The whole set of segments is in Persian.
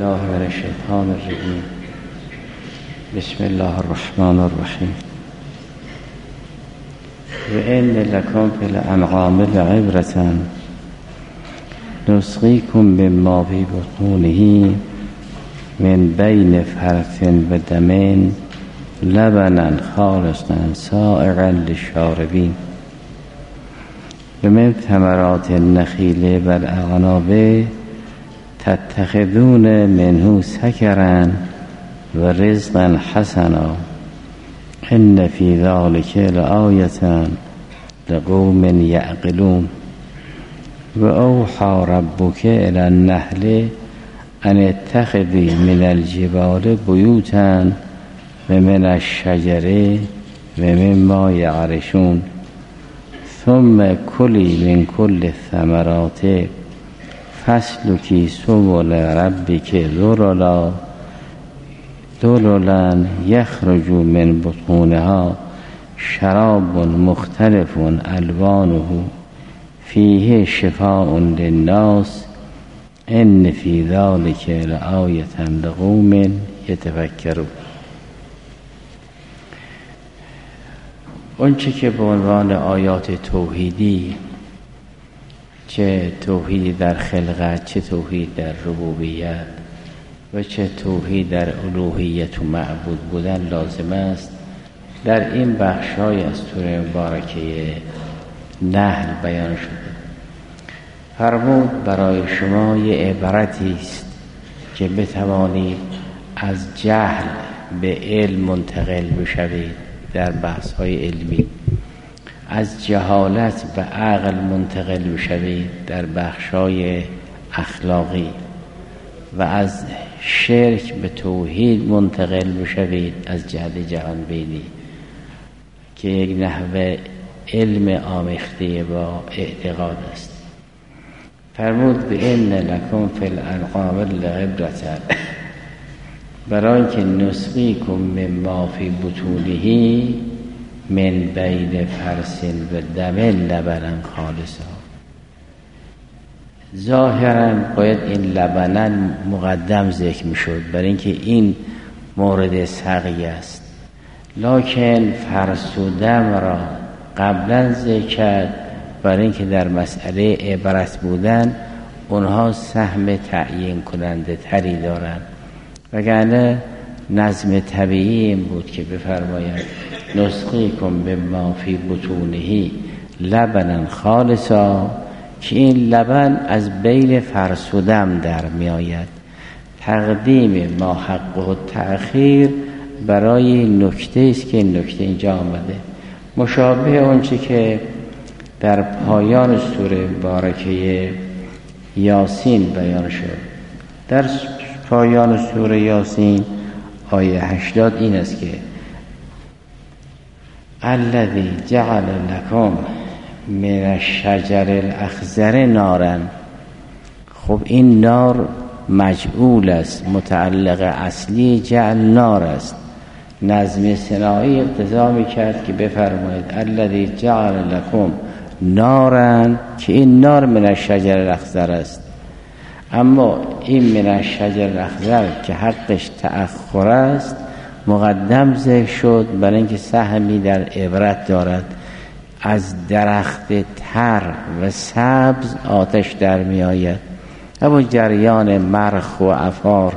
بالله من الشیطان الرجیم. بسم الله الرحمن الرحیم. و ان لکم فی الانعام لعبرة نسقیکم مما فی بطونه من بین فرث و دم لبنا خالصا سائغا للشاربین و من ثمرات النخیل والاعناب تتخذون منه سکرا و رزقا حسنا ان فی ذلک لآیة لقوم یعقلون و اوحی ربک الی النحل ان اتخذی من الجبال بیوتا و من الشجر و مما یعرشون ثم کلی من کل الثمرات فاسلکی سبل ربک ذللا یخرج من بطونها شراب مختلف الوانه فیه شفاء للناس ان فی ذلک لآیة لقوم یتفکرون. اونچه که به عنوان آیات توحیدی، چه توحیدی در خلقت، چه توحید در ربوبیت و چه توحید در الوهیت و معبود بودن لازم است، در این بخش‌های از سوره مبارکه نحل بیان شده. فرمود برای شما یه عبرتی است که بتوانید از جهل به علم منتقل بشوید در بحث‌های علمی، از جهالت به عقل منتقل بشوید در بخش‌های اخلاقی و از شرک به توحید منتقل بشوید از جهت جهان بینی که یک نحوه علم آمیخته با اعتقاد است. فرمود به ان لکم فی الانعام لعبرة، برای که نسقیکم مما فی بطونه من بین فرث و دم لبنا خالصا. ظاهرا باید این لبنا مقدم ذکر میشد برای اینکه این مورد سقی است، لکن فرث و دم را قبلا ذکر کرد برای اینکه در مسئله عبرت بودن اونها سهم تعیین کننده تری دارند، وگرنه نظم طبیعی این بود که بفرماید نسقیکم مما فی بطونه لبنا خالصا، که این لبن از بین فرث و دم در می آید. تقدیم ما حق و تأخیر برای نکته است که این نکته اینجا آمده، مشابه اونچه که در پایان سوره مبارکه یاسین بیان شد. در پایان سوره یاسین آیه 80 این است که الذی جعل لکم من الشجر الاخضر نارا. خب این نار مجعول است، متعلق اصلی جعل نار است. نظم صناعی اقتضا می‌کرد که بفرمایید الذی جعل لکم نارا، که این نار من الشجر الاخضر است. اما این من الشجر الاخضر که حقش تأخر است مقدم ذکر شد برای اینکه سهمی در عبرت دارد. از درخت تر و سبز آتش در می آید. اما جریان مرخ و عفار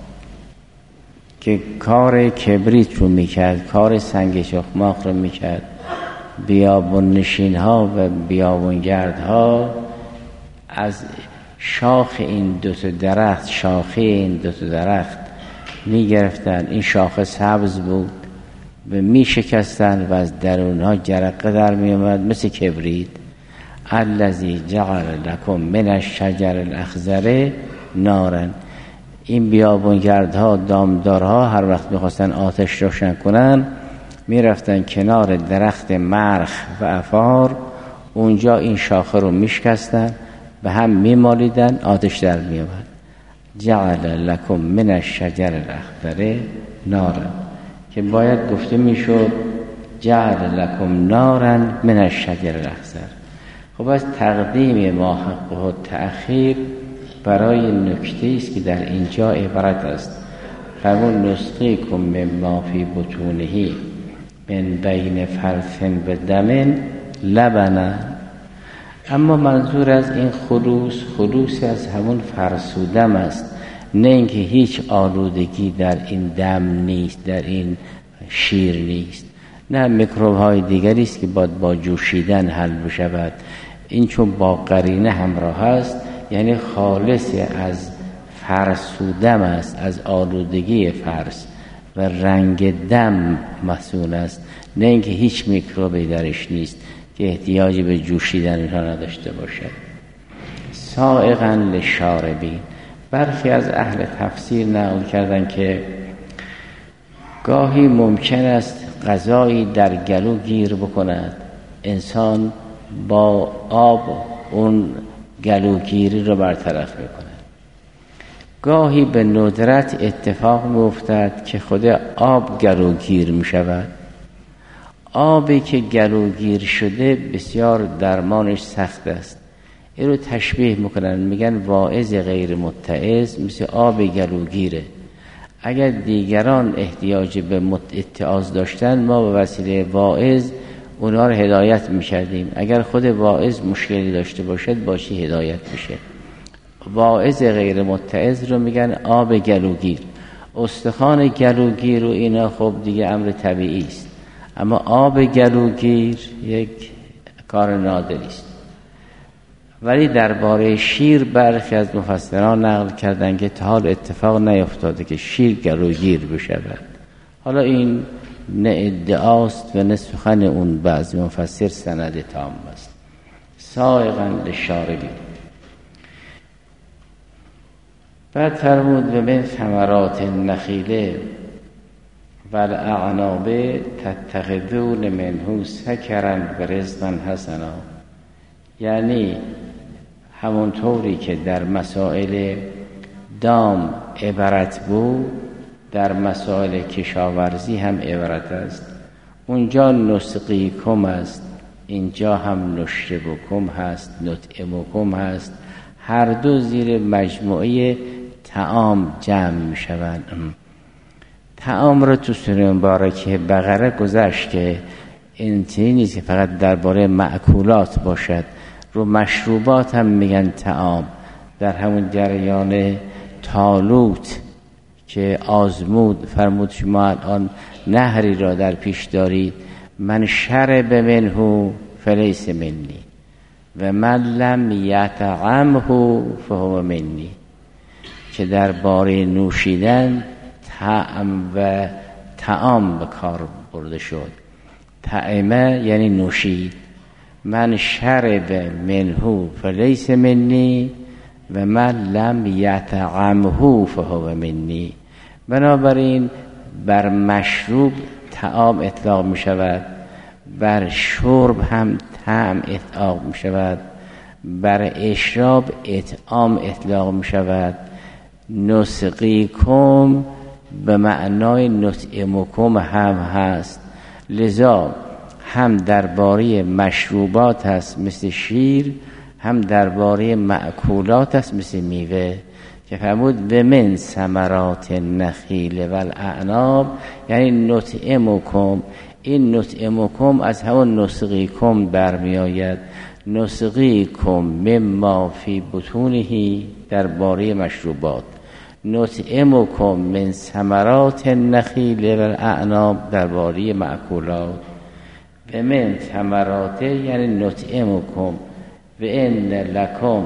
که کار کبریت رو می کرد، کار سنگ شخماق رو می کرد، بیابون نشین ها و بیابون گرد ها از شاخ این دوتا درخت، شاخه این دوتا درخت می گرفتن. این شاخه سبز بود و می شکستن و از درون ها جرقه در می آمد مثل کبریت. الذی جعل لکم من الشجر الاخضر نارا. این بیابونگردها، دامدارها هر وقت میخواستن آتش روشن کنن میرفتن کنار درخت مرخ و عفار، اونجا این شاخه رو میشکستن و هم میمالیدن، آتش در میآمد. جعل لکم من الشجر الاخضر نارا، که باید گفته میشد جعل لکم نارا من الشجر الاخضر. خب از تقدیم ما حق و تأخیر برای نکته است که در اینجا عبارت است. فرمود نسقیکم مما فی بطونه من بین فرث و دم لبنا. اما منظور از این خلوص از همون فرث و دم است، نه اینکه هیچ آلودگی در این دم نیست، در این شیر نیست، نه میکروب های دیگری است که با جوشیدن حل بشود. این چون با قرینه همراه است، یعنی خالص از فرث و دم است، از آلودگی فرث و رنگ دم مسئول است، نه اینکه هیچ میکروبی درش نیست که احتیاجی به جوشیدن را نداشته باشد. سائغا للشاربین. برخی از اهل تفسیر نقل کردن که گاهی ممکن است غذایی در گلو گیر بکند، انسان با آب اون گلوگیری رو برطرف میکند. گاهی به ندرت اتفاق میافتد که خود آب گلوگیر میشود. آبی که گلوگیر شده بسیار درمانش سخت است. این رو تشبیه میکنن، میگن واعظ غیر متعظ مثل آب گلوگیره. اگر دیگران احتیاج به اتعاظ داشتن، ما به وسیله واعظ اونا رو هدایت میکردیم. اگر خود واعظ مشکلی داشته باشد، باشی هدایت میشه. واعظ غیر متعظ رو میگن آب گلوگیر. استخوان گلوگیر و اینا خب دیگه امر طبیعی است، اما آب گلوگیر یک کار نادری است. ولی درباره شیر برخی از مفسران نقل کردن که تا حال اتفاق نیفتاده که شیر گلوگیر بشود. حالا این نه ادعاست و نه سخن اون بعضی مفسر سند تام است. سائغا للشاربین. بعد فرمود و من ثمرات النخیل و الاعناب تتخذون منه سکرا و رزقا حسنا. یعنی همونطوری که در مسائل دام عبرت بود، در مسائل کشاورزی هم عبرت است. اونجا نسقیکم است، اینجا هم نشربکم هست، نطعمکم هست. هر دو زیر مجموعه طعام جمع می شوند. طعام رو تو سوره مبارکه بقره گذشت که این چیزی نیست که فقط درباره مأکولات باشد، رو مشروبات هم میگن طعام. در همون جریان طالوت که آزمود فرمود شما الان نهری را در پیش دارید، من شرب منه فلیس منی و من لم یطعمه فهو منی، که درباره نوشیدن طعم و طعام به کار برده شد. طعمه یعنی نوشید، من شرب منه فلیس منی و من لم یطعمه فهو منی. بنابراین بر مشروب طعام اطلاق می شود، بر شرب هم طعم اطلاق می شود، بر اشراب اطعام اطلاق می شود. نسقیکم به معنای نطعمکم هم هست، لذا هم درباره مشروبات هست مثل شیر، هم درباره مأکولات هست مثل میوه که فرمود و من ثمرات النخیل و الاعناب، یعنی نطعمکم. این نطعمکم از همون نسقیکم برمی آید. نسقیکم مما فی بطونه درباره مشروبات، نطعمکم من ثمرات النخیل و الاعناب درباره مأکولات. و من ثمرات یعنی نطعمکم و ان لکم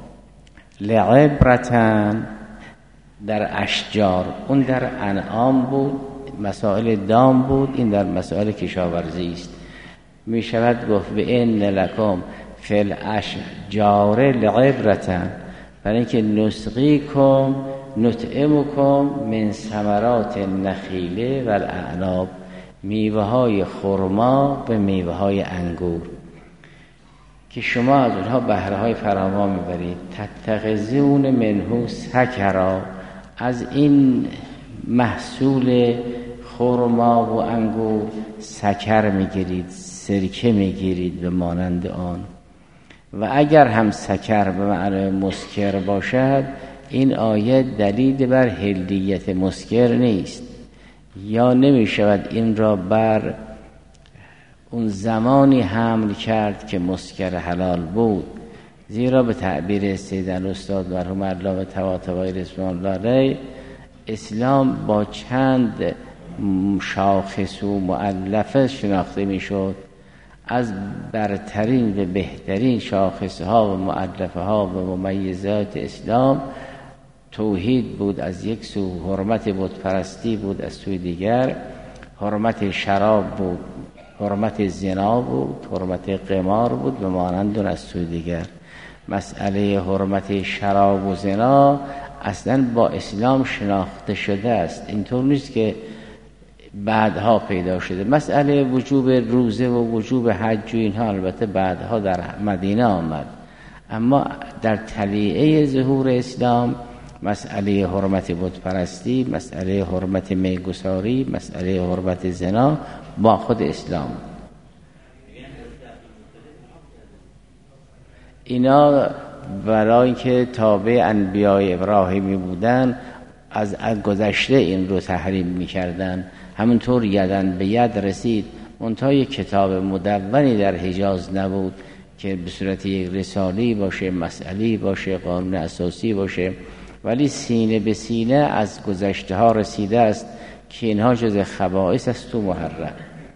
لعبرتن در اشجار. اون در انعام بود، مسائل دام بود، این در مسائل کشاورزی است. می شود گفت و ان لکم فی الاشجار لعبرتن، برای اینکه نسقیکم نطعمکم من ثمرات النخیل و الاعناب، میوه های خرما به میوه های انگور که شما از اونها بهره های فراوان میبرید. تتخذون منه سکرا، از این محصول خرما و انگور سکر میگیرید، سرکه میگیرید به مانند آن. و اگر هم سکر به معنای مسکر باشد، این آیه دلیل بر حلیت مسکر نیست، یا نمی شود این را بر اون زمانی حمل کرد که مسکر حلال بود، زیرا به تعبیر سید الاستاد مرحوم علامه طباطبایی رضوان الله علیه، اسلام با چند شاخص و مؤلفه شناخته می شد. از برترین و بهترین شاخص ها و مؤلفه ها و ممیزات اسلام توحید بود از یک سو، حرمت بت پرستی بود از سوی دیگر، حرمت شراب بود، حرمت زنا بود، حرمت قمار بود و مانند از سوی دیگر. مسئله حرمت شراب و زنا اصلا با اسلام شناخته شده است، اینطور نیست که بعدها پیدا شده. مسئله وجوب روزه و وجوب حج و اینها البته بعدها در مدینه آمد، اما در طلیعه ظهور اسلام مسئله حرمت بت پرستی، مسئله حرمت میگساری، مسئله حرمت زنا با خود اسلام. اینا برای که تابع انبیاء ابراهیمی بودن از گذشته این رو تحریم می‌کردن. همونطور یدن به ید رسید، منتها یک کتاب مدونی در حجاز نبود که به صورت یک رسالی باشه، مسئله باشه، قانون اساسی باشه، ولی سینه به سینه از گذشته ها رسیده است که اینها جز خبائث است و محرم.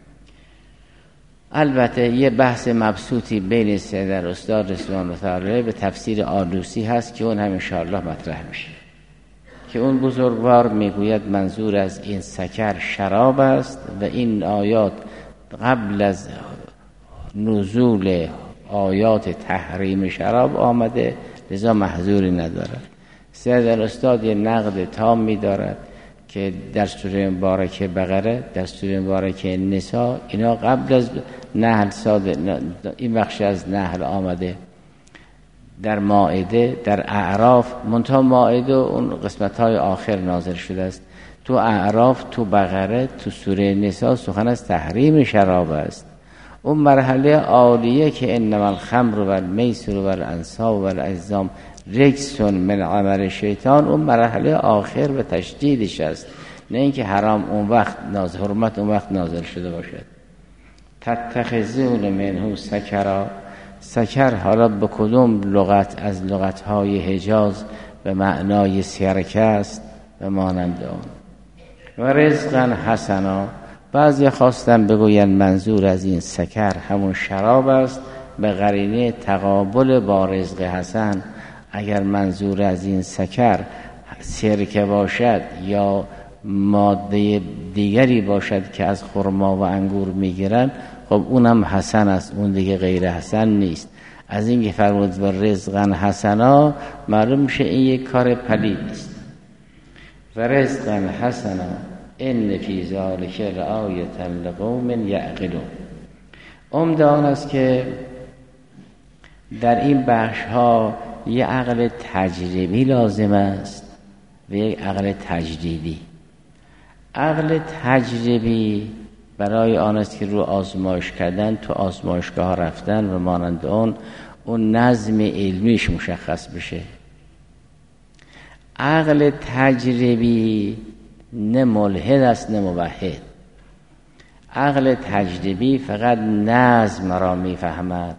البته یه بحث مبسوطی بین سید الاستاد رضوان الله تعالی به تفسیر آلوسی هست که اون هم انشاءالله مطرح میشه، که اون بزرگوار میگوید منظور از این سکر شراب است و این آیات قبل از نزول آیات تحریم شراب آمده، لذا محظوری ندارد. سید الاستاد یه نقد تام می‌دارد که در سوره مبارکه بقره، در سوره مبارکه نساء، اینا قبل از نحل این بخش از نحل آمده، در مائده، در اعراف، منتها مائده اون قسمت‌های آخر نازل شده است. تو اعراف، تو بقره، تو سوره نساء سخن از تحریم شراب است. اون مرحله عالیه که انما الخمر و المیسر و الانصاب و الازلام رجس من عمل شیطان، اون مرحله آخر و تشدیدش است، نه اینکه حرام اون وقت حرمت اون وقت نازل شده باشد. تتخذون منه سکرا، سکر حالا به کدوم لغت از لغت‌های حجاز به معنای سرکه است و مانند آن. و رزقا حسنا، بعضی خواستن بگوین منظور از این سکر همون شراب است به قرینه تقابل با رزق حسن. اگر منظور از این سکر سرکه باشد یا ماده دیگری باشد که از خرما و انگور میگیرن، خب اونم حسن است، اون دیگه غیر حسن نیست. از این که فرمود و رزقا حسنا، معلوم میشه این یک کار پلید است. و رزقا حسنا ان فی ذلک لآیة لقوم یعقلون. عمده آن است که در این بخش ها یک عقل تجربی لازم است و یک عقل تجدیدی. عقل تجربی برای آن است که رو آزمایش کردن، تو آزمایشگاه ها رفتن و مانند اون نظم علمیش مشخص بشه. عقل تجربی نه ملحد است نه موحد. عقل تجربی فقط نظم را میفهمد.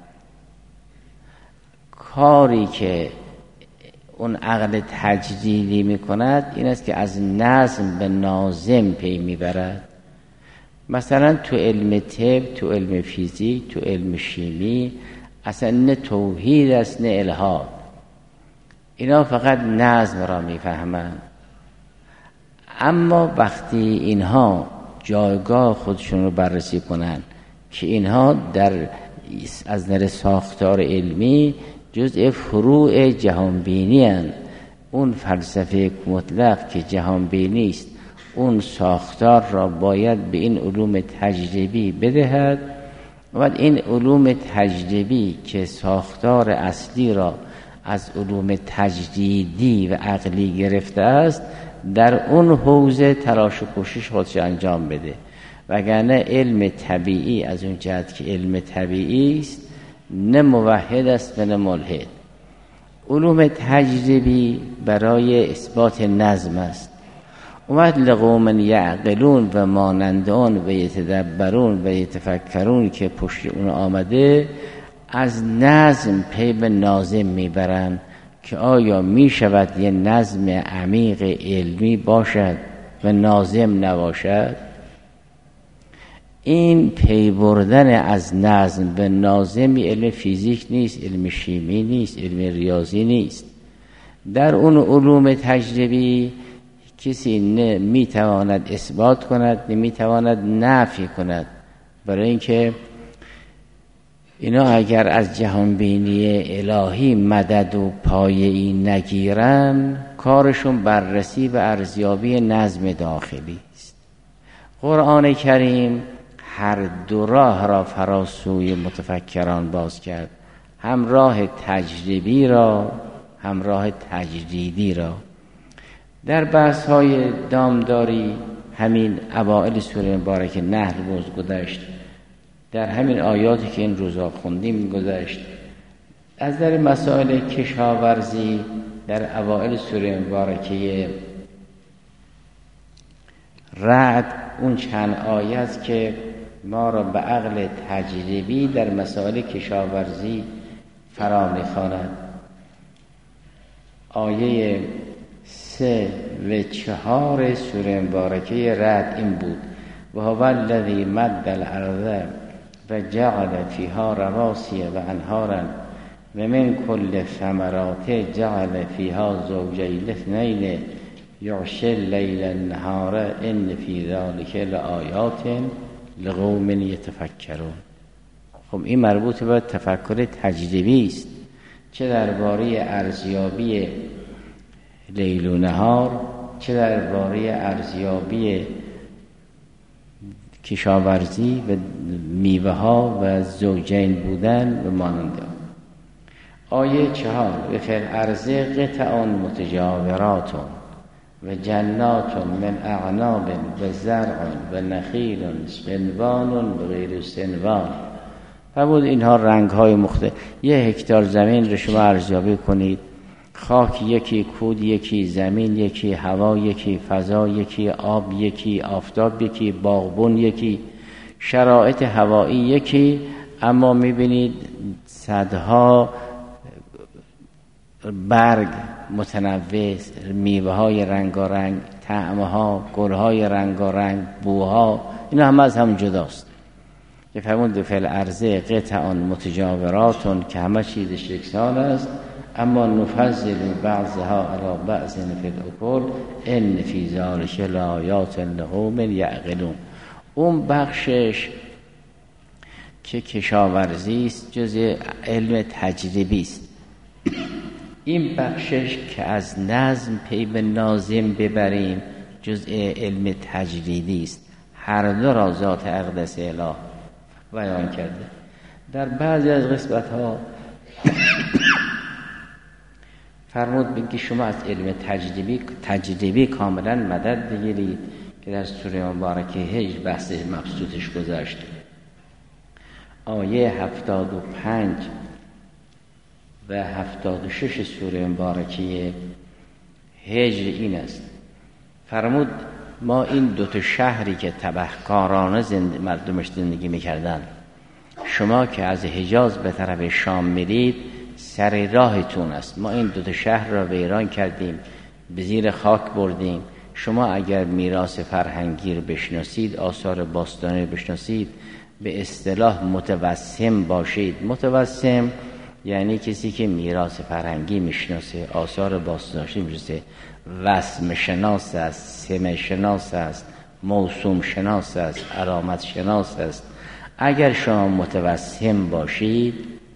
کاری که اون عقل تجدیدی میکند این است که از نظم به ناظم پی میبرد. مثلا تو علم طب، تو علم فیزیک، تو علم شیمی اصلا نه توحید است نه الحاد، اینا فقط نظم را میفهمند. اما وقتی اینها جایگاه خودشون رو بررسی کنن که اینها از نظر ساختار علمی جزء فروع جهانبینی هستند، اون فلسفه مطلق که جهانبینی است اون ساختار را باید به این علوم تجربی بدهد و بعد این علوم تجربی که ساختار اصلی را از علوم تجدیدی و عقلی گرفته است در اون حوزه تلاش و کوشش خودش انجام بده. وگرنه علم طبیعی از اون جهت که علم طبیعی است نه موحد است و نه ملحد. علوم تجربی برای اثبات نظم است. اومد لقوم یعقلون و مانندان و یتدبرون و یتفکرون که پشت اون آمده، از نظم پی به ناظم میبرن که آیا می شود یه نظم عمیق علمی باشد و ناظم نباشد؟ این پی بردن از نظم به ناظم علم فیزیک نیست، علم شیمی نیست، علم ریاضی نیست. در اون علوم تجربی کسی نه میتواند اثبات کند نه میتواند نفی کند، برای اینکه اینا اگر از جهانبینی الهی مدد و پایه‌ای نگیرن، کارشون بررسی و ارزیابی نظم داخلی است. قرآن کریم هر دو راه را فراسوی متفکران باز کرد، هم راه تجربی را هم راه تجریدی را. در بحث‌های دامداری همین اوائل سوره مبارکه نحل گذشت، در همین آیاتی که این روزا خوندیم گذشت. از در مسائل کشاورزی در اوائل سوره مبارکه رعد اون چند آیه است که ما را به عقل تجربی در مسائل کشاورزی فرا می‌خواند. آیه 3 و 4 سوره مبارکه رعد این بود: و هو الذی مد الارض و جعل فیها رواسي و انهارا و من کل ثمرات جعل فیها زوجین اثنین یغشی اللیل النهار ان فی ذلک لآیات لقوم یتفکرون. خب این مربوط به تفکر تجربی است، چه درباره ارزیابی لیل و نهار، چه درباره ارزیابی کشاورزی و میوه ها و زوجین بودن و مانند. آیه 4: و فی الارض قطع متجاورات و جنات من اعناب و زرع و نخیل صنوان و غیر صنوان. فرمود اینها رنگ های مختلف. 1 هکتار زمین رو شما ارزیابی کنید، خاک یکی، کود یکی، زمین یکی، هوا یکی، فضا یکی، آب یکی، آفتاب یکی، باغبون یکی، شرایط هوایی یکی، اما میبینید صدها برگ متنوع، میوه های رنگارنگ، طعمها، گلهای رنگارنگ، بوها، اینا هم از هم جداست. که فرمود فی الارض قطع متجاورات، که همه چیز یکسان است، اما نفضل بعضها علی بعض فی الاکل ان فی ذلک لآیات لقوم یعقلون. اون بخشش که کشاورزی است جزء علم تجربی است. این بخشش که از نظم پی به ناظم ببریم جزء علم تجریدی است. هر دو را ذات اقدس اله بیان کرده. در بعضی از قسمت‌ها فرمود بگی شما از علم تجربی کاملا مدد بگیرید، که در سوره مبارکه هجر بحث مبسوطش گذاشت. آیه 75 و 76 سوره مبارکه هجر این است. فرمود ما این 2 شهری که تبهکارانه مردمش زندگی میکردن، شما که از حجاز به طرف شام میرید سر راهتون است. ما این 2 شهر را ویران کردیم، به زیر خاک بردیم. شما اگر میراث فرهنگی رو بشناسید، آثار باستانی بشناسید، به اصطلاح متوسم باشید. متوسم یعنی کسی که میراث فرهنگی میشناسه، آثار باستانی میشناسه، وسم شناس است، سم شناس است، موسوم شناس است، علامت شناس است. اگر شما متوسم باشید،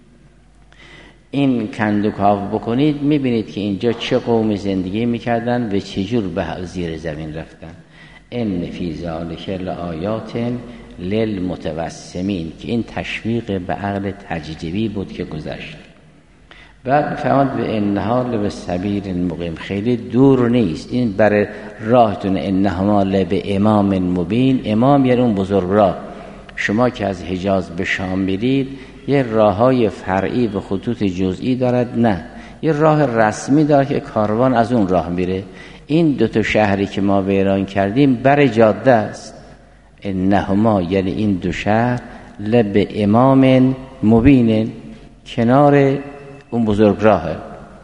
این کندوکاو بکنید، میبینید که اینجا چه قومی زندگی میکردن و چجور به زیر زمین رفتن. ان فی ذلک لآیات للمتوسمین، که این تشویق به عقل تجربی بود که گذشت. بعد فرمود به انها لبسبیل مقیم، خیلی دور نیست، این برای راهتون. انها لب امام مبین، امام یعنی اون بزرگ راه. شما که از حجاز به شام میرید یه راههای فرعی و خطوط جزئی دارد؟ نه، یه راه رسمی داره که کاروان از اون راه میره. این دو تا شهری که ما ویران کردیم بر جاده است. انهما یعنی این دو شهر لب امام مبین، کنار اون بزرگ راهه.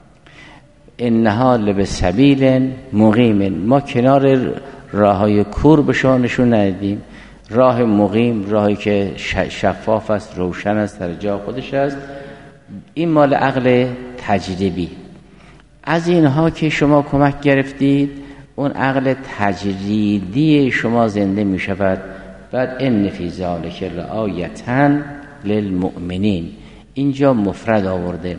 انها لب سبیل مقیم، ما کنار راههای کور به شما نشون ندیدیم. راه مقیم، راهی که شفاف است، روشن است، در جا خودش است. این مال عقل تجربی. از اینها که شما کمک گرفتید، اون عقل تجریدی شما زنده می شود. بعد ان فی ذلک لآیة للمؤمنین، اینجا مفرد آورده.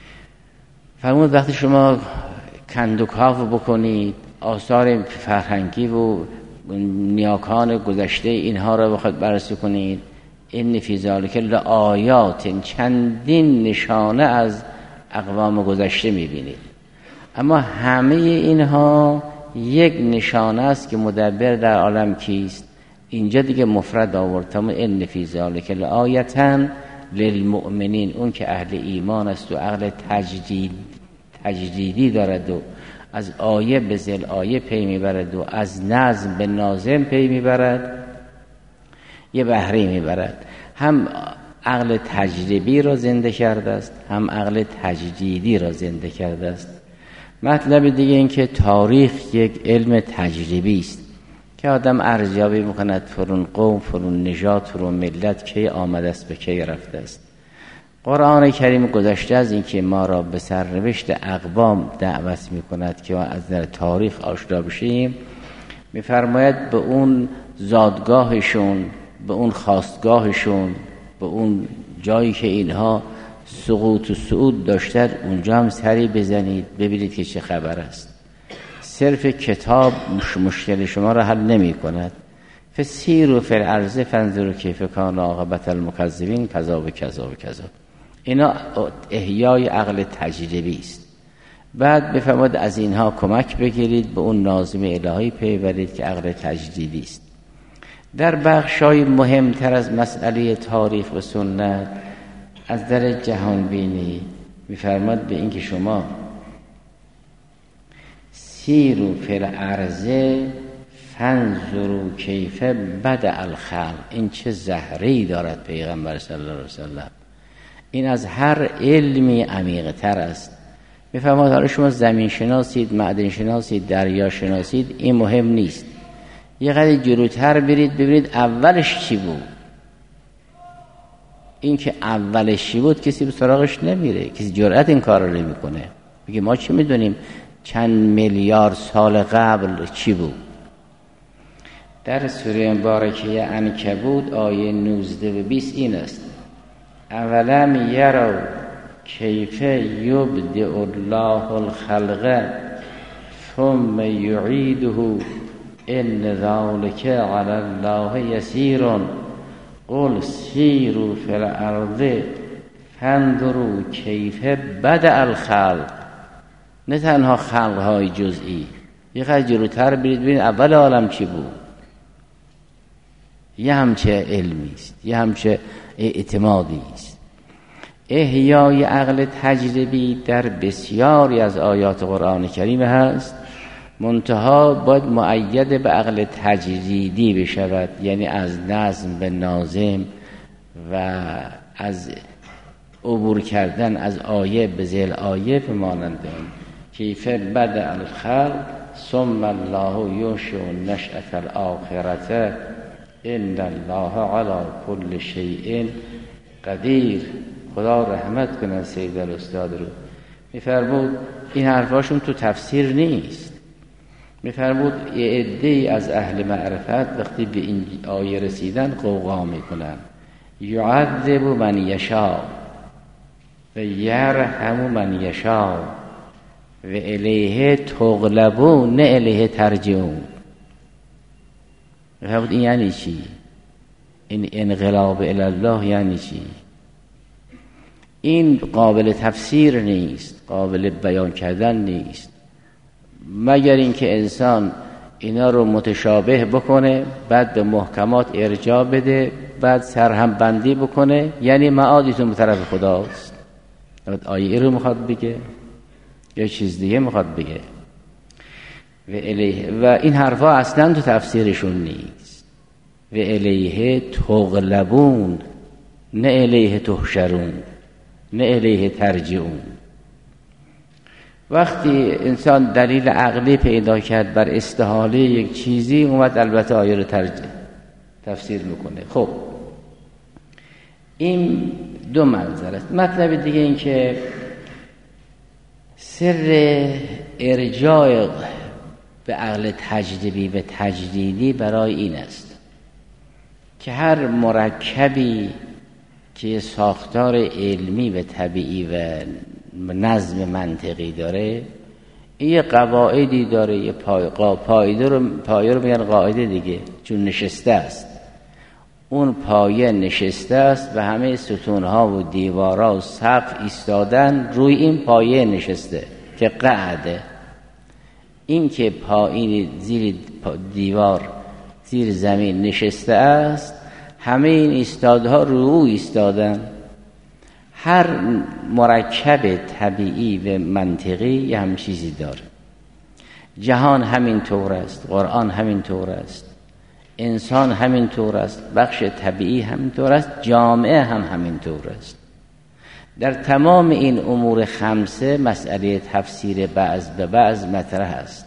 فرمود وقتی شما کندوکاو بکنید، آثار فرهنگی و نیاکان گذشته اینها را بخواید بررسی کنید، ان فی ذلک لآیات، چندین نشانه از اقوام گذشته میبینید. اما همه اینها یک نشانه است که مدبر در عالم کیست. اینجا دیگه مفرد آورد، تمام ان فی ذلک لآیة للمؤمنین، اون که اهل ایمان است و عقل تجدیدی دارد و از آیه به ذل آیه پی میبرد و از نظم به ناظم پی میبرد، یه بهره میبرد. هم عقل تجربی را زنده کرده است، هم عقل تجدیدی را زنده کرده است. مطلب دیگه این که تاریخ یک علم تجربی است که آدم ارزیابی میکند فرون قوم، فرون نژاد، فرون ملت کی آمده است، به کی رفته است. قرآن کریم گذشته از این که ما را به سرنوشت اقوام دعوت میکند که ما از نظر تاریخ آشنا بشیم، میفرماید به اون زادگاهشون، به اون خاستگاهشون، به اون جایی که اینها سقوط و صعود داشتن، اونجا هم سری بزنید ببینید که چه خبر است. صرف کتاب مشکل شما را حل نمی کند. فسیروا فی الارض فانظروا کیف کان عاقبة المکذبین، کذا و کذا و کذا. اینا احیای عقل تجربی است. بعد بفرماد از اینها کمک بگیرید، به اون ناظم الهی پی برید که عقل تجدیدی است. در بخشای مهمتر از مسئله تاریخ و سنت، از در جهانبینی میفرماد به این که شما سیروا فی الارض فانظروا کیف بدأ الخلق. این چه زهره‌ای دارد پیغمبر صلی الله علیه وسلم. این از هر علمی عمیق تر است. میفرماد حالا شما زمین شناسید، معدن شناسید، دریا شناسید، این مهم نیست. یه قدر جلوتر برید ببینید اولش چی بود. این که اولش چی بود کسی به سراغش نمیره، کسی جرأت این کار رو نمیکنه. میگه ما چی میدونیم چند میلیارد سال قبل چی بود. در سوره مبارکه عنکبوت آیه 19 و 20 این است: اولم یروا کیف یبدئ الله الخلق ثم یعیده ان ذلک علی الله یسیر قل سیروا فی الارض فانظروا کیف بدأ الخلق. نه تنها خلقهای جزئی، یه خیلی جلوتر برید ببینید اول عالم چی بود. یه همچه علمی است، یه همچه اعتمادی است. احیای عقل تجربی در بسیاری از آیات قرآن کریم هست، منتها باید مؤید به عقل تجریدی بشود، یعنی از نظم به ناظم و از عبور کردن از آیه به ذیل آیه به مانند کیف بدأ الخلق ثم الله ینشئ نشأة الآخرة ان الله علی کل شیء قدیر. خدا رحمت کنه سید الاستاد رو. میفرمود این حرفاشون تو تفسیر نیست. میفرمود یه عده‌ای از اهل معرفت وقتی به این آیه رسیدن قوقا میکنن: یعذب من یشاء و یرحم من یشاء و الیه تغلبون نه الیه ترجعون. میفرمود این یعنی چی؟ این انقلاب الی الله یعنی چی؟ این قابل تفسیر نیست، قابل بیان کردن نیست، مگر اینکه انسان اینا رو متشابه بکنه، بعد به محکمات ارجاع بده، بعد سرهم بندی بکنه، یعنی معادیتون به طرف خداست. آیه رو میخواد بگه یا چیز دیگه میخواد بگه؟ و این حرفا اصلا تو تفسیرشون نیست. و الیه تغلبون، نه الیه تحشرون، نه الیه ترجعون. وقتی انسان دلیل عقلی پیدا کرد بر استحاله یک چیزی، اومد البته آیه رو تفسیر میکنه. خب این دو منظر است. مطلب دیگه این که سر ارجاع به عقل تجربی و تجدیدی برای این است که هر مرکبی که ساختار علمی و طبیعی و نظم منطقی داره، یه قواعدی داره، یه پایه رو میگن قاعده دیگه، چون نشسته است. اون پایه نشسته است و همه ستونها و دیوارها و سقف ایستادن روی این پایه نشسته که قاعده. این که پایین زیر دیوار زیر زمین نشسته است، همه این ایستادها روی او ایستادن. هر مرکب طبیعی و منطقی یه هم چیزی داره. جهان همین طور است، قرآن همین طور است، انسان همین طور است، بخش طبیعی همین طور است، جامعه هم همین طور است. در تمام این امور خمسه مسئله تفسیر بعض به بعض مطرح است.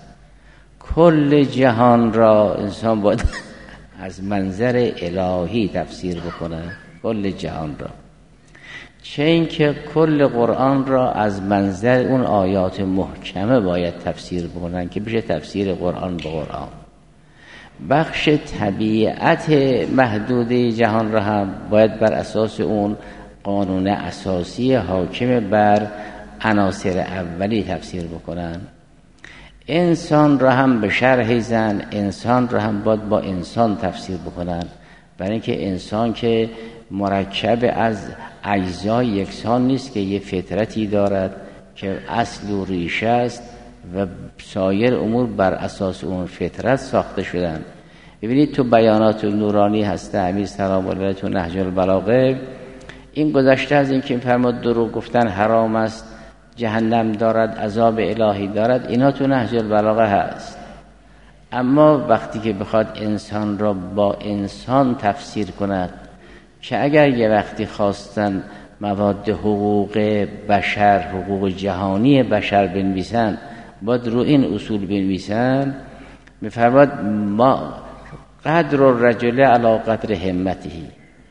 کل جهان را انسان باید از منظر الهی تفسیر بکنه، کل جهان را. چه این که کل قرآن را از منظر اون آیات محکمه باید تفسیر بکنن که بشه تفسیر قرآن به قرآن. بخش طبیعت محدوده جهان را هم باید بر اساس اون قانون اساسی حاکم بر عناصر اولی تفسیر بکنن. انسان را هم به شرح زن، انسان را هم باید با انسان تفسیر بکنن، برای اینکه انسان که مرکب از اجزای یکسان نیست، که یه فطرتی دارد که اصل و ریشه است و سایر امور بر اساس اون فطرت ساخته شدن. ببینید تو بیانات نورانی هست امیر سلام الله تو نهج البلاغه، این گذشته از این که فرمود دروغ گفتن حرام است، جهنم دارد، عذاب الهی دارد، اینا تو نهج البلاغه هست. اما وقتی که بخواد انسان را با انسان تفسیر کند، که اگر یه وقتی خواستن مواد حقوق بشر، حقوق جهانی بشر بنویسن، باید رو این اصول بنویسن. می‌فرماد ما قدر الرجل علی قدر همته،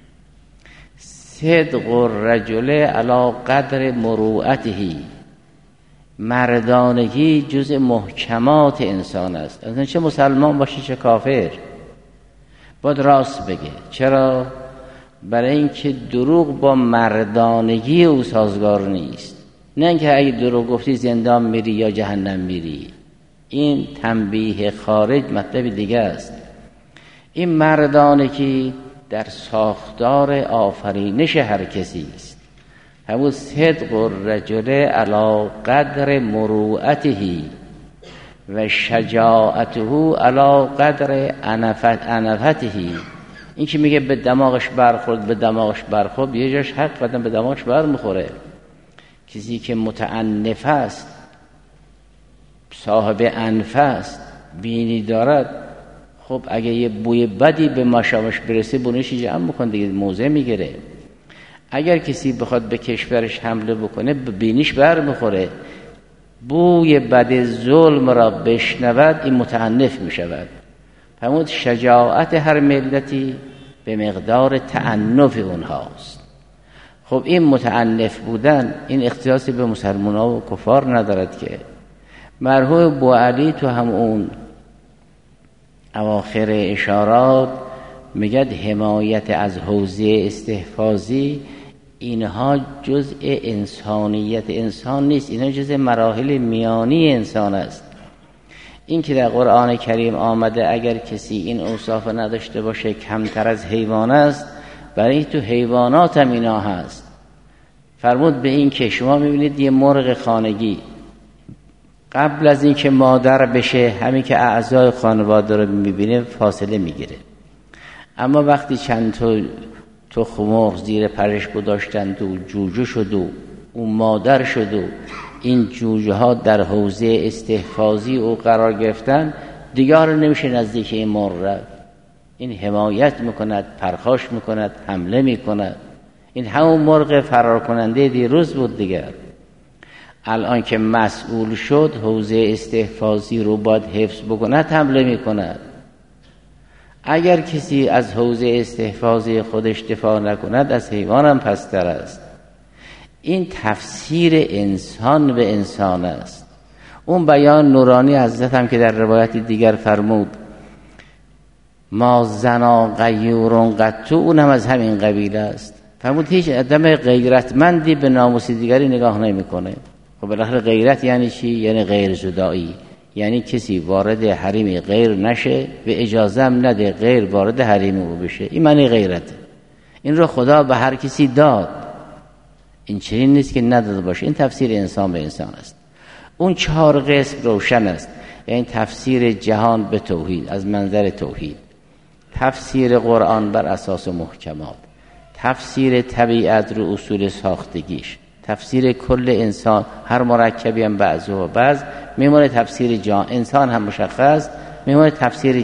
صدق الرجل علی قدر مروءته، مردانگی جز محکمات انسان است. اصلا چه مسلمان باشه چه کافر باید راست بگه. چرا؟ برای اینکه دروغ با مردانگی او سازگار نیست. نه اینکه اگه دروغ گفتی زندان میری یا جهنم میری. این تنبیه خارج مطلب دیگه است. این مردانگی در ساختار آفرینش هر کسی است. همون صدق الرجل علی قدر مروءته و شجاعته علی قدر انفته. این که میگه به دماغش برخورد، یه جاش حق قدم به دماغش برمیخوره. کسی که متعنف است، صاحب انف است، بینی دارد، خب اگه یه بوی بدی به مشامش برسه بونش جمع میکنه دیگه، موضع میگیره. اگر کسی بخواد به کشورش حمله بکنه به بینیش برمیخوره، بوی بد ظلم را بشنود این متعنف میشود. همون شجاعت هر ملتی به مقدار تعنف اونهاست. خب این متعنف بودن این اختصاصی به مسلمان ها و کفار ندارد که. مرحوم بوعلی تو هم اون اواخر اشارات میگد حمایت از حوزه استحفاظی اینها جزء انسانیت انسان نیست، اینها جزء مراحل میانی انسان است. این که در قرآن کریم آمده اگر کسی این اوصاف نداشته باشه کمتر از حیوان است، برای تو حیوانات هم اینا هست. فرمود به این که شما میبینید یه مرغ خانگی قبل از این که مادر بشه همین که اعضای خانواده رو میبینه فاصله میگیره. اما وقتی چند تخم مرغ زیر پرش گذاشتند و جوجه شد و اون مادر شد و این جوجه ها در حوزه استحفاظی او قرار گرفتن، دیگر نمیشه نزدیک این مرغ رفت. این حمایت میکند، پرخاش میکند، حمله میکند. این همون مرغ فرار کننده دیروز بود دیگر. الان که مسئول شد حوزه استحفاظی رو باید حفظ بکند، حمله میکند. اگر کسی از حوزه استحفاظی خودش دفاع نکند از حیوان هم پستر است. این تفسیر انسان به انسان است. اون بیان نورانی حضرت هم که در روایت دیگر فرمود ما زنا غیور قطو، اونم از همین قبیل است. فرمود هیچ آدم غیرتمندی به ناموس دیگری نگاه نمیکنه. خب بالاخره غیرت یعنی چی؟ یعنی غیر زدایی، یعنی کسی وارد حریم غیر نشه و اجازه هم نده غیر وارد حریم او بشه. این معنی غیرته. این رو خدا به هر کسی داد، این چنین نیست که نداده باشه. این تفسیر انسان به انسان است. اون 4 قسم روشن است. یعنی تفسیر جهان به توحید از منظر توحید، تفسیر قرآن بر اساس محکمات، تفسیر طبیعت رو اصول ساختگیش، تفسیر کل انسان، هر مرکبی هم بعض و بعض میمونه تفسیر انسان هم مشخص، میمونه تفسیر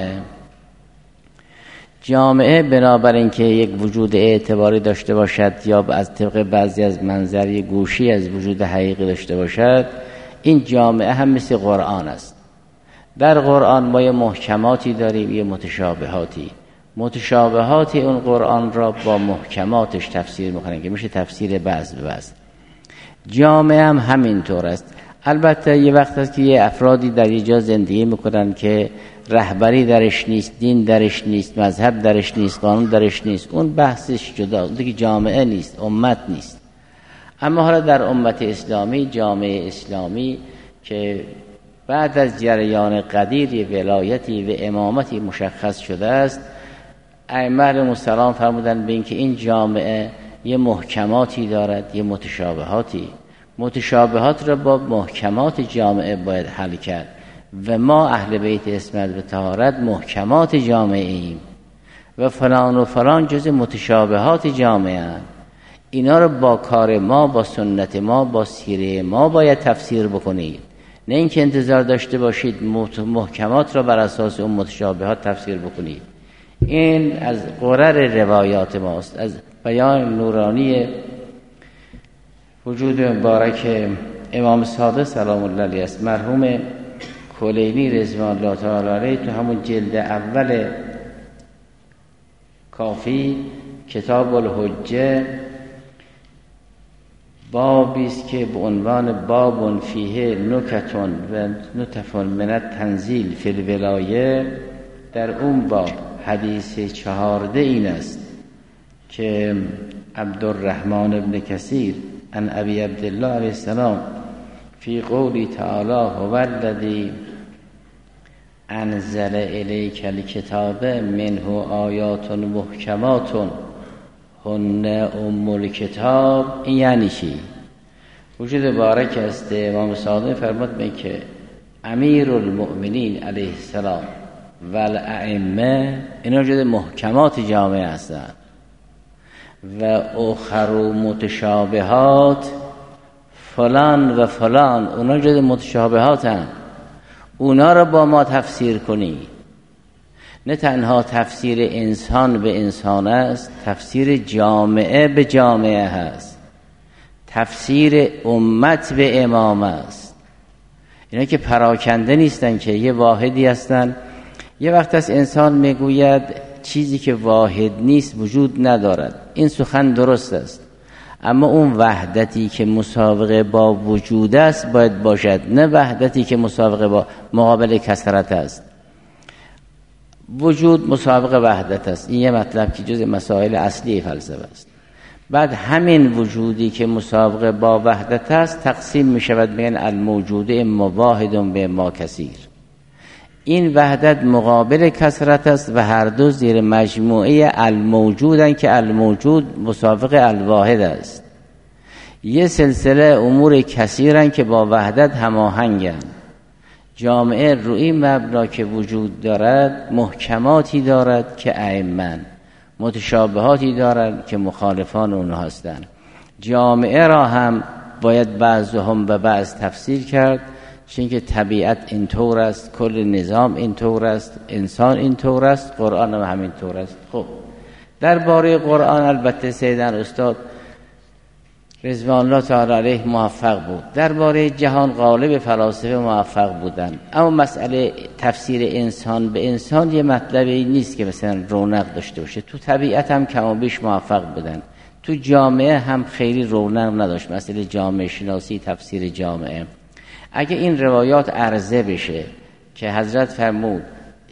جامعه بنابراین که یک وجود اعتباری داشته باشد یا از طبق بعضی از منظر یک گوشی از وجود حقیقی داشته باشد، این جامعه هم مثل قرآن است. در قرآن ما یه محکماتی داریم، یه متشابهات اون قرآن را با محکماتش تفسیر میکنن که میشه تفسیر بعض به بعض. جامعه هم همینطور است. البته یه وقت هست که یه افرادی در یه جا زندگی میکنن که رهبری درش نیست، دین درش نیست، مذهب درش نیست، قانون درش نیست، اون بحثش جدا، اون دیگه جامعه نیست، امت نیست. اما حالا در امت اسلامی، جامعه اسلامی که بعد از جریان قدیر ولایتی و امامتی مشخص شده است، ائمه علیهم السلام فرمودند به این که این جامعه یه محکماتی دارد، یه متشابهات را با محکمات جامعه باید حل کرد و ما اهل بیت عصمت و طهارت محکمات جامعه ایم و فلان جز متشابهات جامعه هم. اینا رو با کار ما، با سنت ما، با سیره ما باید تفسیر بکنید، نه اینکه انتظار داشته باشید محکمات را بر اساس اون متشابهات تفسیر بکنید. این از قرر روایات ماست، از بیان نورانی وجود مبارک امام صادق سلام الله علیه است. مرحوم کلینی رضوان الله تعالی علیه تو همون جلد اول کافی کتاب الحجه بابی است که به عنوان باب فیه نکتون و نطفون من التنزیل فی الولایه، در اون باب حدیث 14 این است که عبدالرحمن ابن کثیر عن ابی عبدالله علیه السلام فی قولی تعالی هو الذی انزل الیک الکتاب منه آیات محکمات هن ام الکتاب. این یعنی چی؟ وجود بارک است امام صادق فرمود به که امیر المؤمنین علیه السلام و الائمه اینا جز محکمات جامعه هستند و اخر متشابهات فلان و فلان اونا جز متشابهات هم، اونا رو با ما تفسیر کنی. نه تنها تفسیر انسان به انسان است، تفسیر جامعه به جامعه هست، تفسیر امت به امام است. اینا که پراکنده نیستن، که یه واحدی هستن. یه وقت از انسان میگوید چیزی که واحد نیست وجود ندارد، این سخن درست است، اما اون وحدتی که مسابقه با وجود است باید باشد، نه وحدتی که مسابقه با مقابل کثرت است. وجود مسابقه وحدت است، این یه مطلب که جز مسائل اصلی فلسفه است. بعد همین وجودی که مسابقه با وحدت است تقسیم می شود بین الموجود اما واحد و اما کثیر. این وحدت مقابل کثرت است و هر دو زیر مجموعه الموجودن که الموجود مسابق الواحد است. یه سلسله امور کثیرن که با وحدت هماهنگن. جامعه روی مبنا که وجود دارد محکماتی دارد که ائمه، متشابهاتی دارد که مخالفان اونها هستند. جامعه را هم باید بعضهم به بعض تفسیر کرد، چون که طبیعت اینطور است، کل نظام اینطور است، انسان اینطور است، قرآن هم همینطور است. خب درباره قرآن البته سیدن استاد رضوان الله تعالی علیه موفق بود، درباره جهان غالب فلاسفه موفق بودن، اما مسئله تفسیر انسان به انسان یه مطلبی نیست که مثلا رونق داشته باشه. تو طبیعت هم کم و بیش موفق بودن، تو جامعه هم خیلی رونق نداشت. مسئله جامعه شناسی، تفسیر جامعه، اگه این روایات عرضه بشه که حضرت فرمود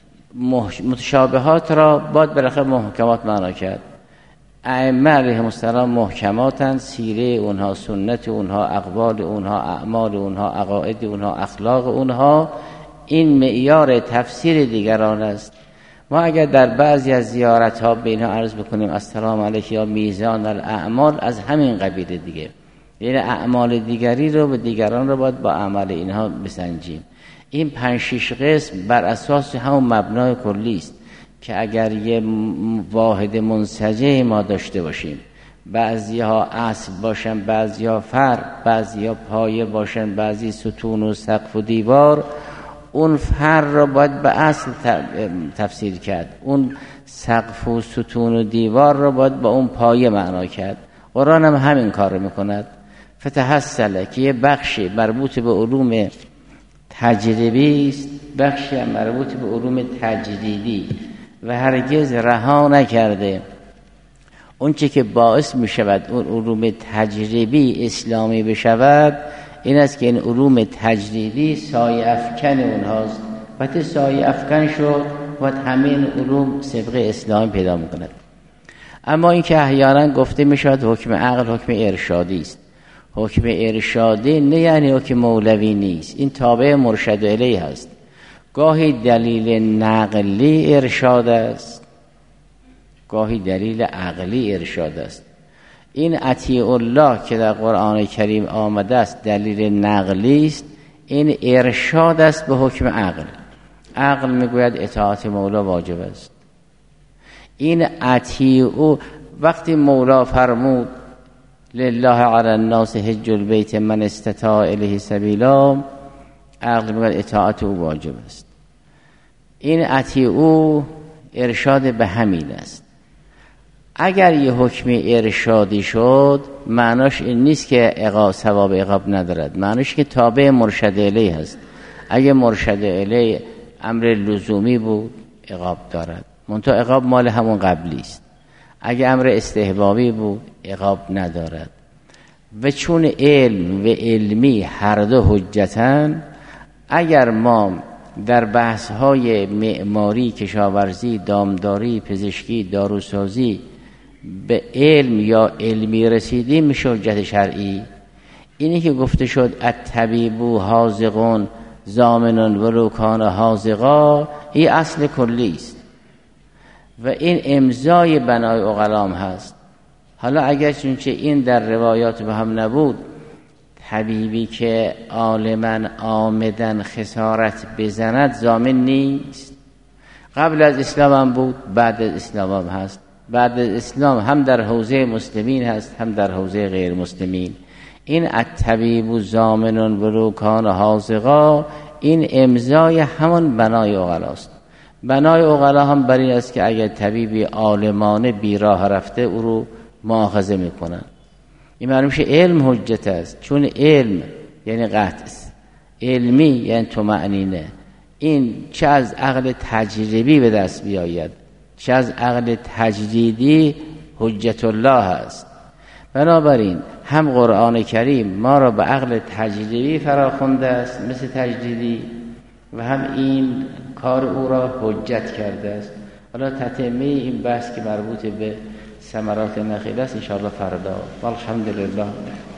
متشابهات را باید بالاخره محکمات معنا کرد. ائمه علیهم السلام محکماتن، سیره اونها، سنت اونها، اقوال اونها، اعمال اونها، عقاید اونها، اخلاق اونها، این معیار تفسیر دیگران است. ما اگر در بعضی از زیارت ها به اینها عرض بکنیم السلام علیک یا میزان الاعمال، از همین قبیل دیگه، یعنی اعمال دیگری رو به دیگران رو باید با اعمال اینها بسنجیم. این 5-6 قسم بر اساس همون مبنای کلی است که اگر یه واحد منسجم ما داشته باشیم، بعضی ها اصل باشن، بعضی ها فرع، بعضی ها پایه باشن، بعضی ستون و سقف و دیوار، اون فرع را باید به اصل تفسیر کرد، اون سقف و ستون و دیوار را باید با اون پایه معنا کرد. قرآن هم همین کار رو میکند. فتحصل که یه بخشی مربوط به علوم تجربی است، بخشی مربوط به علوم تجریدی و هرگز رها نکرده. اون چه که باعث می شود اون علوم تجربی اسلامی بشود این است که این علوم تجریدی سایه افکن اونهاست. وقتی سایه افکن شد باید همین علوم سبقه اسلامی پیدا می کند. اما این که احیانا گفته می شود حکم عقل حکم ارشادی است. حکم ارشادی نه یعنی حکم مولوی نیست، این تابع مرشد الیه هست. گاهی دلیل نقلی ارشاد است، گاهی دلیل عقلی ارشاد است. این اطیع الله که در قرآن کریم آمده است دلیل نقلی است، این ارشاد است به حکم عقل. عقل میگوید اطاعت مولا واجب است. این اطیع، وقتی مولا فرمود لله علی الناس حج البیت من استطاع الیه سبیلا، عقل میگوید اطاعت او واجب است. این اطیع او ارشاد به همین است. اگر یه حکم ارشادی شد معناش این نیست که ثواب عقاب ندارد، معناش که تابع مرشد الیه هست. اگه مرشد الیه امر لزومی بود عقاب دارد، منتها عقاب مال همون قبلی است. اگه امر استحبابی بود عقاب ندارد. و چون علم و علمی هر دو حجتن، اگر ما در بحث‌های معماری، کشاورزی، دامداری، پزشکی، داروسازی به علم یا علمی رسیدیم میشه حجت شرعی. اینی که گفته شد الطبیب حاذق ضامن ولو کان حاذقا، این اصل کلی است و این امضای بنای عقلام هست. حالا اگر چونچه این در روایات به هم نبود، طبیبی که عالماً آمدن خسارت بزند ضامن نیست. قبل از اسلام هم بود، بعد از اسلام هم هست. بعد از اسلام هم در حوزه مسلمین هست هم در حوزه غیر مسلمین. این الطبیب ضامن ولو کان حاذقا، این امضای همون بنای عقلاست. بنای عقلا هم بر این است که اگر طبیبی عالمانه بیراه رفته او رو مؤاخذه میکنن. این معلوم شه علم حجت است، چون علم یعنی قطع است، علمی یعنی طمأنینه. این چه از عقل تجربی به دست بیاید چه از عقل تجدیدی حجت الله است. بنابراین هم قرآن کریم ما را به عقل تجربی فراخوانده است مثل تجدیدی، و هم این کار او را حجت کرده است. حالا تتمه این بحث که مربوط به ثمرات نخیل است ان شاء الله فردا. والحمدلله.